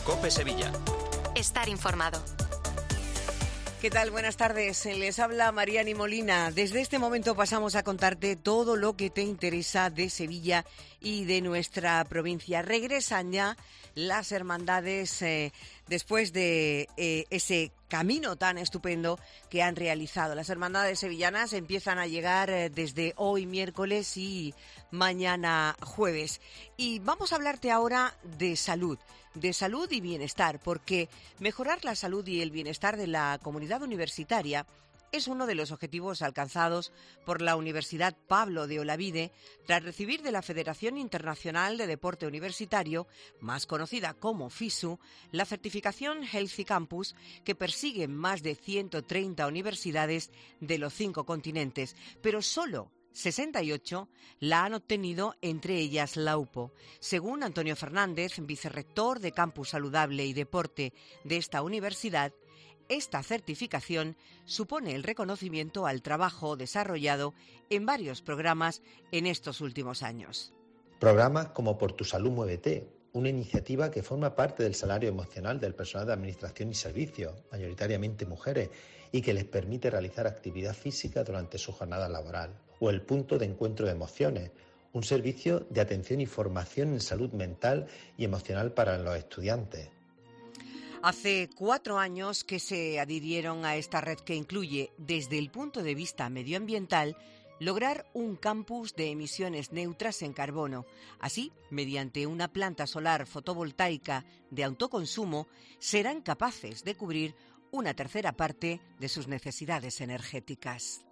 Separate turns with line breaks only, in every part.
COPE Sevilla.
Estar informado.
¿Qué tal? Buenas tardes. Les habla Mariani Molina. Desde este momento pasamos a contarte todo lo que te interesa de Sevilla y de nuestra provincia. Regresan ya las hermandades después de ese camino tan estupendo que han realizado. Las hermandades sevillanas empiezan a llegar desde hoy miércoles y mañana jueves. Y vamos a hablarte ahora de salud y bienestar, porque mejorar la salud y el bienestar de la comunidad universitaria es uno de los objetivos alcanzados por la Universidad Pablo de Olavide tras recibir de la Federación Internacional de Deporte Universitario, más conocida como FISU, la certificación Healthy Campus que persigue más de 130 universidades de los 5 continentes, pero solo 68 la han obtenido, entre ellas la UPO. Según Antonio Fernández, vicerrector de Campus Saludable y Deporte de esta universidad, esta certificación supone el reconocimiento al trabajo desarrollado en varios programas en estos últimos años.
Programas como Por tu Salud Muévete, una iniciativa que forma parte del salario emocional del personal de administración y servicios, mayoritariamente mujeres, y que les permite realizar actividad física durante su jornada laboral. O el Punto de Encuentro de Emociones, un servicio de atención y formación en salud mental y emocional para los estudiantes.
Hace 4 años que se adhirieron a esta red que incluye, desde el punto de vista medioambiental, lograr un campus de emisiones neutras en carbono. Así, mediante una planta solar fotovoltaica de autoconsumo, serán capaces de cubrir una tercera parte de sus necesidades energéticas.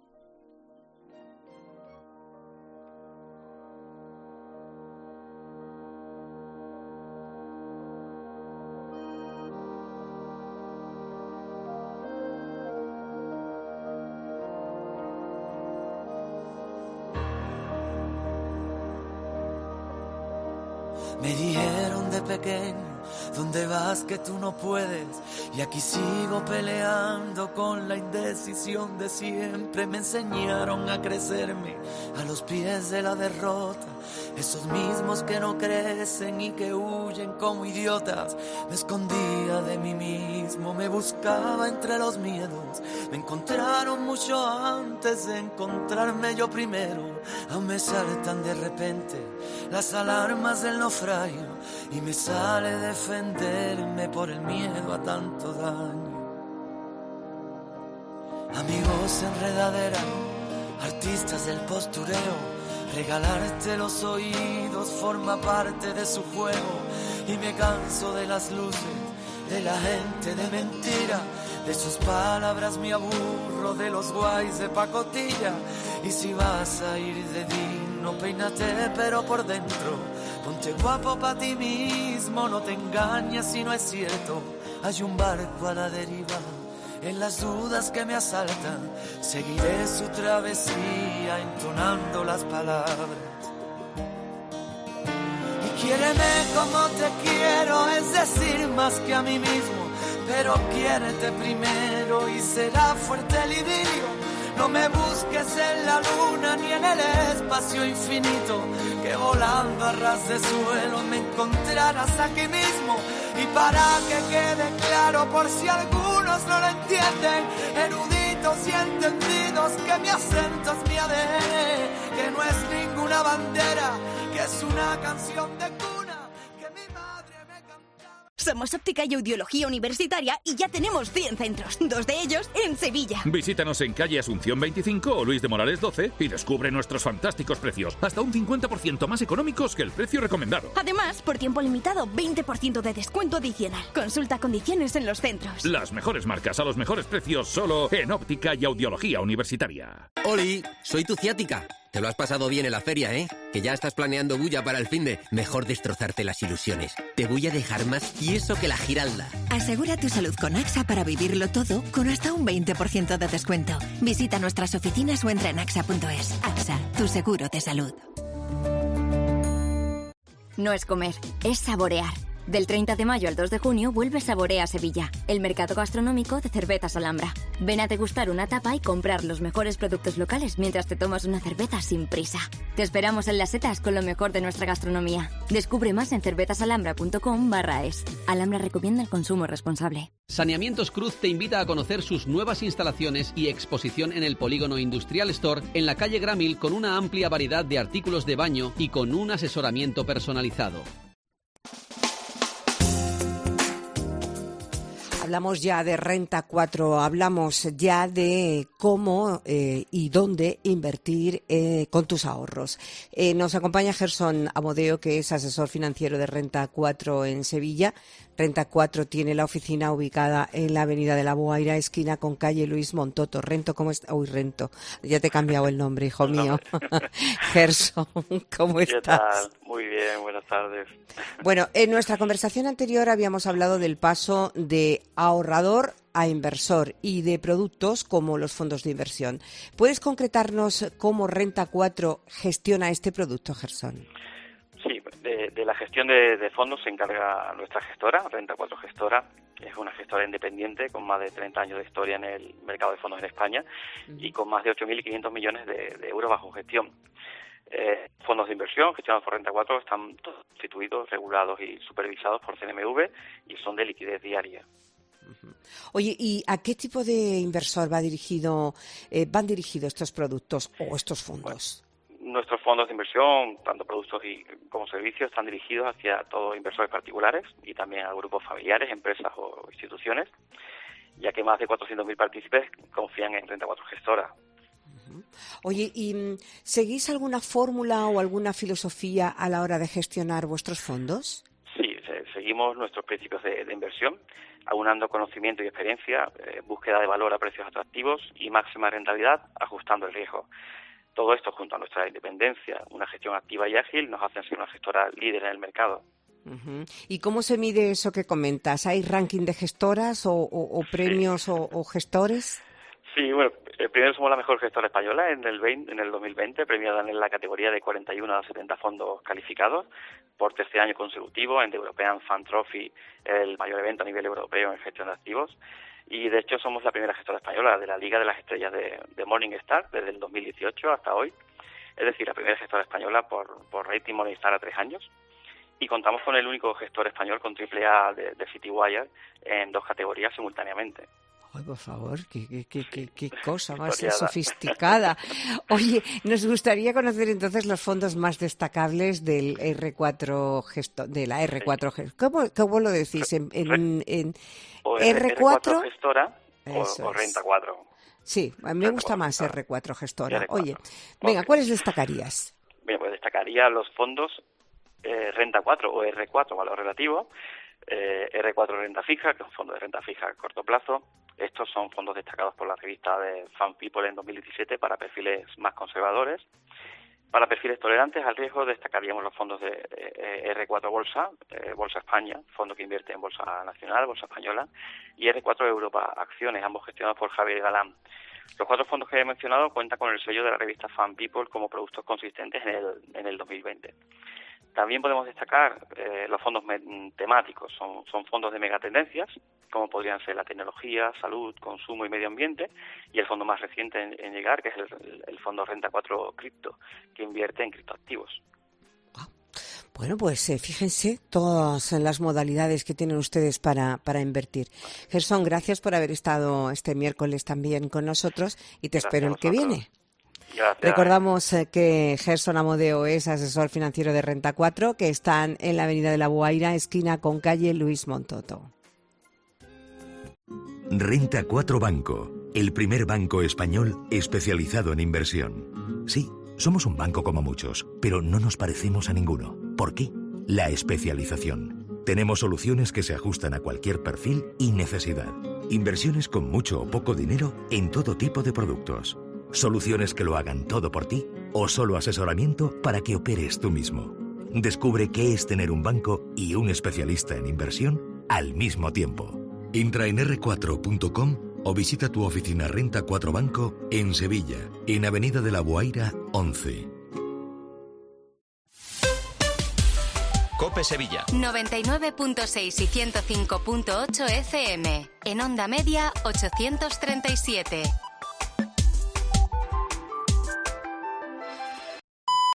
Me dijeron de pequeño, ¿dónde vas que tú no puedes? Y aquí sigo peleando con la indecisión de siempre. Me enseñaron a crecerme a los pies de la derrota. Esos mismos que no crecen y que huyen como idiotas. Me escondía de mí mismo, me buscaba entre los miedos. Me encontraron mucho antes de encontrarme yo primero. Aún me saltan de repente las alarmas del naufragio y me sale defenderme por el miedo a tanto daño. Amigos enredadera, artistas del postureo, regalarte los oídos forma parte de su juego. Y me canso de las luces, de la gente de mentira, de sus palabras me aburro, de los guays de pacotilla. Y si vas a ir de digno, peínate pero por dentro, ponte guapo pa' ti mismo, no te engañes si no es cierto. Hay un barco a la deriva, en las dudas que me asaltan, seguiré su travesía entonando las palabras. Y quiéreme como te quiero, es decir, más que a mí mismo, pero quiérete primero y será fuerte el idilio. No me busques en la luna ni en el espacio infinito, que volando a ras de suelo me encontrarás aquí mismo. Y para que quede claro, por si algunos no lo entienden, eruditos y entendidos, que mi acento es mi ADN, que no es ninguna bandera, que es una canción de cuna que mi madre me cantaba.
Somos Óptica y Audiología Universitaria y ya tenemos 100 centros, 2 de ellos en Sevilla.
Visítanos en calle Asunción 25 o Luis de Morales 12 y descubre nuestros fantásticos precios, hasta un 50% más económicos que el precio recomendado.
Además, por tiempo limitado, 20% de descuento adicional. Consulta condiciones en los centros.
Las mejores marcas a los mejores precios solo en Óptica y Audiología Universitaria.
Oli, soy tu ciática. Te lo has pasado bien en la feria, ¿eh? Que ya estás planeando bulla para el finde. Mejor destrozarte las ilusiones. Te voy a dejar más tieso que la Giralda.
Asegura tu salud con AXA para vivirlo todo con hasta un 20% de descuento. Visita nuestras oficinas o entra en axa.es. AXA, tu seguro de salud.
No es comer, es saborear.
Del 30 de mayo al 2 de junio vuelve Saborea Sevilla, el mercado gastronómico de cervezas Alhambra. Ven a degustar una tapa y comprar los mejores productos locales mientras te tomas una cerveza sin prisa. Te esperamos en Las Setas con lo mejor de nuestra gastronomía. Descubre más en cervezasalhambra.com/es. Alhambra recomienda el consumo responsable.
Saneamientos Cruz te invita a conocer sus nuevas instalaciones y exposición en el Polígono Industrial Store en la calle Gramil, con una amplia variedad de artículos de baño y con un asesoramiento personalizado.
Hablamos ya de Renta 4, hablamos ya de cómo y dónde invertir con tus ahorros. Nos acompaña Gerson Amodeo, que es asesor financiero de Renta 4 en Sevilla. Renta 4 tiene la oficina ubicada en la avenida de la Boaira, esquina con calle Luis Montoto. Rento, ¿cómo está? Uy, Rento, ya te he cambiado el nombre, hijo mío. Gerson, ¿cómo estás?
¿Qué tal? Muy bien, buenas tardes.
Bueno, en nuestra conversación anterior habíamos hablado del paso de ahorrador a inversor y de productos como los fondos de inversión. ¿Puedes concretarnos cómo Renta 4 gestiona este producto, Gerson?
Sí, de la gestión de fondos se encarga nuestra gestora, Renta 4 Gestora, que es una gestora independiente con más de 30 años de historia en el mercado de fondos en España y con más de 8.500 millones de euros bajo gestión. Fondos de inversión gestionados por Renta 4 están todos constituidos, regulados y supervisados por CNMV y son de liquidez diaria.
Oye, ¿y a qué tipo de inversor van dirigidos estos productos o estos fondos?
Bueno, nuestros fondos de inversión, tanto productos como servicios, están dirigidos hacia todos inversores particulares y también a grupos familiares, empresas o instituciones, ya que más de 400.000 partícipes confían en Renta 4 Gestora.
Oye, ¿y seguís alguna fórmula o alguna filosofía a la hora de gestionar vuestros fondos?
Sí, seguimos nuestros principios de inversión, aunando conocimiento y experiencia, búsqueda de valor a precios atractivos y máxima rentabilidad, ajustando el riesgo. Todo esto, junto a nuestra independencia, una gestión activa y ágil, nos hacen ser una gestora líder en el mercado.
Uh-huh. ¿Y cómo se mide eso que comentas? ¿Hay ranking de gestoras o premios o gestores?
Sí, bueno, primero somos la mejor gestora española en el 2020, premiada en la categoría de 41 a 70 fondos calificados por tercer año consecutivo en The European Fund Trophy, el mayor evento a nivel europeo en gestión de activos. Y de hecho somos la primera gestora española de la Liga de las Estrellas de Morningstar desde el 2018 hasta hoy. Es decir, la primera gestora española por rating Morningstar a 3 años. Y contamos con el único gestor español con AAA de Citywire en 2 categorías simultáneamente.
Ay, por favor, qué cosa más sofisticada. Oye, nos gustaría conocer entonces los fondos más destacables del R4 de la R4 Gestora. ¿Cómo lo decís? ¿En
R4 Gestora o Renta 4?
Sí, a mí me gusta más R4 Gestora. Oye, venga, ¿cuáles destacarías?
Bien, pues destacaría los fondos Renta 4 o R4, valor relativo, R4 renta fija, que es un fondo de renta fija a corto plazo. Estos son fondos destacados por la revista de Fan People en 2017 para perfiles más conservadores. Para perfiles tolerantes al riesgo destacaríamos los fondos de R4 Bolsa, Bolsa España, fondo que invierte en Bolsa Nacional, Bolsa Española, y R4 Europa Acciones, ambos gestionados por Javier Galán. Los 4 fondos que he mencionado cuentan con el sello de la revista Fan People como productos consistentes en el 2020. También podemos destacar los fondos temáticos, son fondos de megatendencias, como podrían ser la tecnología, salud, consumo y medio ambiente, y el fondo más reciente en llegar, que es el fondo Renta 4 Cripto, que invierte en criptoactivos.
Bueno, pues fíjense todas las modalidades que tienen ustedes para invertir. Gerson, gracias por haber estado este miércoles también con nosotros y te espero el que viene.
Gracias.
Recordamos que Gerson Amodeo es asesor financiero de Renta 4, que están en la avenida de la Boaira, esquina con calle Luis Montoto.
Renta 4 Banco, el primer banco español especializado en inversión. Sí, somos un banco como muchos, pero no nos parecemos a ninguno. ¿Por qué? La especialización. Tenemos soluciones que se ajustan a cualquier perfil y necesidad. Inversiones con mucho o poco dinero en todo tipo de productos. Soluciones que lo hagan todo por ti o solo asesoramiento para que operes tú mismo. Descubre qué es tener un banco y un especialista en inversión al mismo tiempo. Entra en r4.com o visita tu oficina Renta 4 Banco en Sevilla, en Avenida de la Boaira 11.
COPE Sevilla.
99.6 y 105.8 FM. En onda media 837.